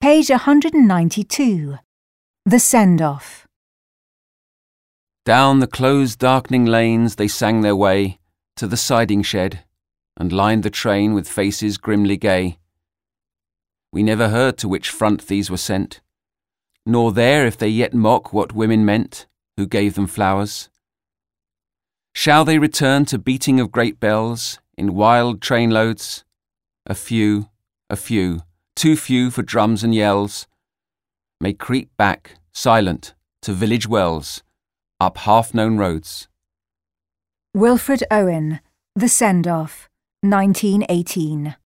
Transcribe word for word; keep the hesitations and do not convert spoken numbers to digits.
Page one hundred ninety-two. The Send-Off. Down the closed darkening lanes they sang their way to the siding shed and lined the train with faces grimly gay. We never heard to which front these were sent, nor there if they yet mock what women meant who gave them flowers. Shall they return to beating of great bells in wild trainloads? A few, a few, too few for drums and yells, may creep back, silent, to village wells, up half-known roads. Wilfred Owen, The Send-Off, nineteen eighteen.